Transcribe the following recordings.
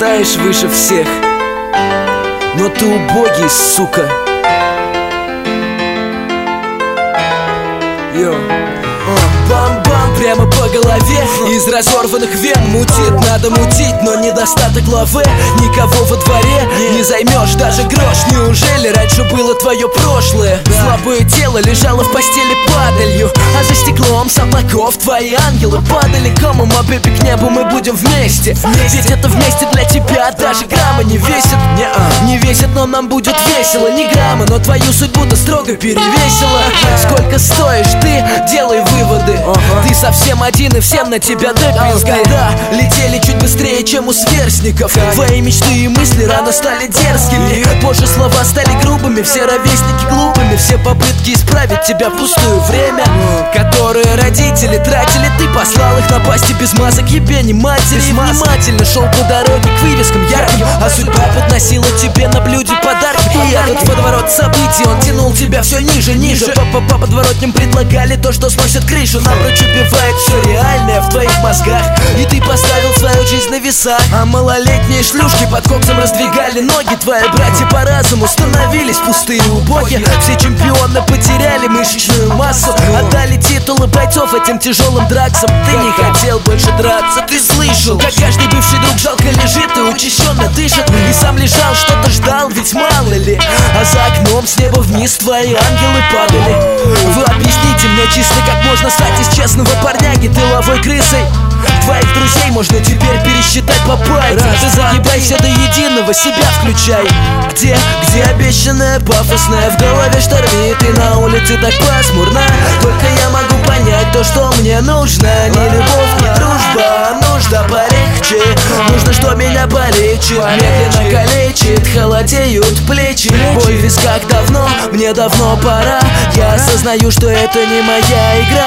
летаешь выше всех, но ты убогий, сука. Йо. Бам-бам прямо по голове, из разорванных вен мутит, надо мутить, но недостаток лаве. Никого во дворе не займешь, даже грош. Неужели раньше было твое прошлое? Слабое тело лежало в постели падалью, а за стеклом с облаков твои ангелы падали. Кому, а бэби, к небу мы будем вместе. Ведь это вместе для тебя даже грамма не весит. Не весит, но нам будет весело. Ни грамма, но твою судьбу-то строго перевесила. Сколько стоишь ты, делай выводы. Ты совсем один и всем на тебя допинг. Года летели чуть быстрее, чем у сверстников. Твои мечты и мысли рано стали дерзкими. Позже слова стали грубыми, все ровесники глупыми. Все попытки исправить тебя впустую. Время, которое родители тратили, ты послал их на пасти без масок ебени матери. Внимательно шел по дороге к вывескам ярким, а судьба подносила тебе на блюде подарки. И этот водоворот событий, он тянул тебя все ниже, ниже. По подворотням предлагали то, что сносит крышу. Напрочь убивает все реальное в твоих мозгах, и ты поставил свою жизнь на весах. А малолетние шлюшки под коксом раздвигали ноги. Твои братья по разуму становились пустые убоги. Все чемпионы потеряли мышечную массу, отдали титулы бойцов этим тяжелым драксам. Ты не хотел больше драться, ты слышал, как каждый бывший друг жалко лежит и учащенно дышит. И сам лежал, что-то ждал, ведь мало ли. А за окном с неба вниз твои ангелы падали. Вы объясните мне чисто, как можно стать из честного парняги тыловой крысой. Твоих друзей можно теперь пересчитать по пальцам. Ты загибайся до единого, себя включай. Где обещанное пафосное? В голове штормит и на улице так пасмурно. Только я могу понять то, что мне нужно. Не любовь, не дружба, а нужда полегче. Нужно, что меня полечит, медленно калечит. Холодеют плечи, боль в висках давно, мне давно пора. Я осознаю, что это не моя игра.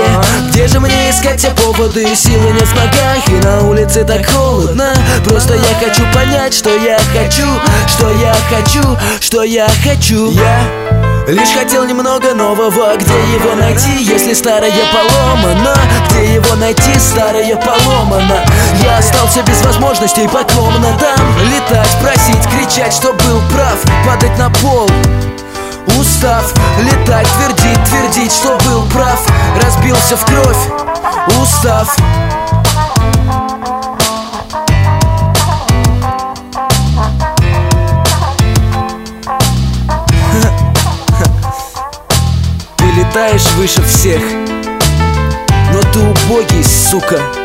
Где же мне искать те поводы? Силы нет в ногах и на улице так холодно. Просто я хочу понять, что я хочу, что я хочу, что я хочу. Я лишь хотел немного нового. Где его найти, если старое поломано? Где его найти, старое поломано? Я остался без возможностей по комнатам летать, просить, кричать, что был прав, падать на пол. Устав летать, твердить, что был прав, разбился в кровь. Устав. Ты летаешь выше всех, но ты убогий, сука.